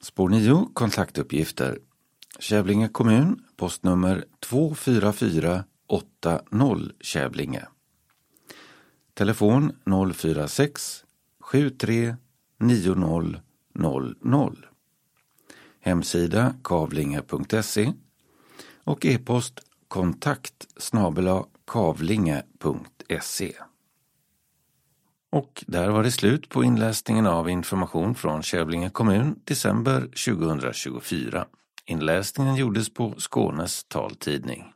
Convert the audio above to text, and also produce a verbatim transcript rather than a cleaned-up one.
Spår nio, kontaktuppgifter. Kävlinge kommun, postnummer två fyra fyra åtta noll Kävlinge. Telefon noll fyra sex sju tre nio noll noll noll. Hemsida kavlinge punkt se och e-post kontakt snabel-a kavlinge punkt se. Och där var det slut på inläsningen av information från Kävlinge kommun december tjugohundratjugofyra. Inläsningen gjordes på Skånes taltidning.